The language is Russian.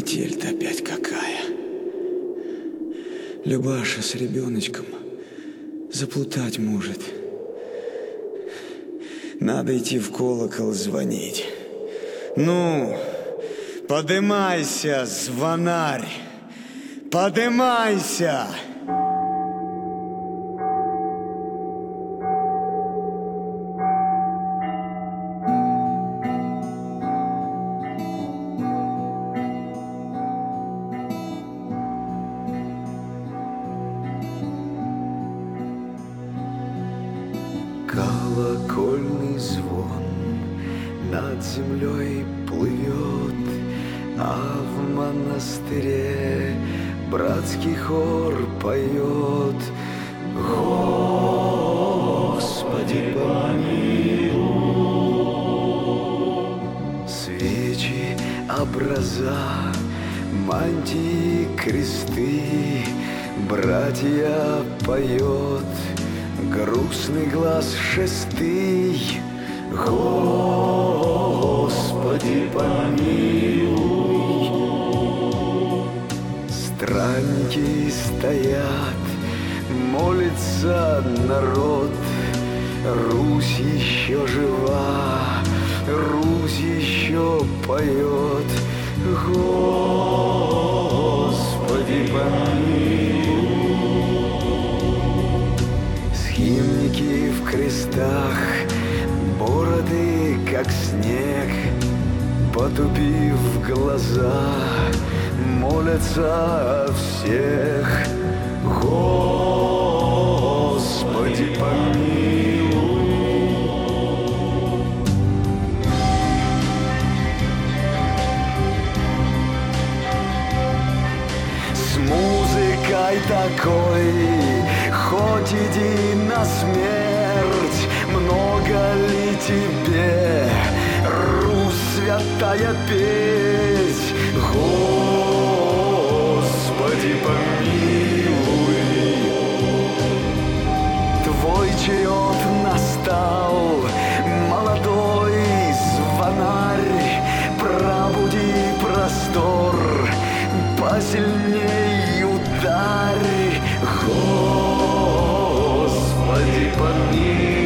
метель-то опять какая. Любаша с ребеночком заплутать может. Надо идти в колокол звонить. Ну, подымайся, звонарь, подымайся! Колокольный звон над землей плывет, а в монастыре братский хор поет: Господи, помилуй. Свечи, образа, мантии, кресты, братья поет. Грустный глаз шестый, Господи, помилуй. Странники стоят, молится народ. Русь еще жива, Русь еще поет. Господи, помилуй. Схимники в крестах, бороды, как снег, потупив глаза, молятся о всех. Господи, помилуй. С музыкой такой хоть иди на смерть, много ли тебе, Русь святая, петь? Господи, помилуй. Твой черед настал, молодой звонарь, пробуди простор, посильней ударь. Господи, помилуй.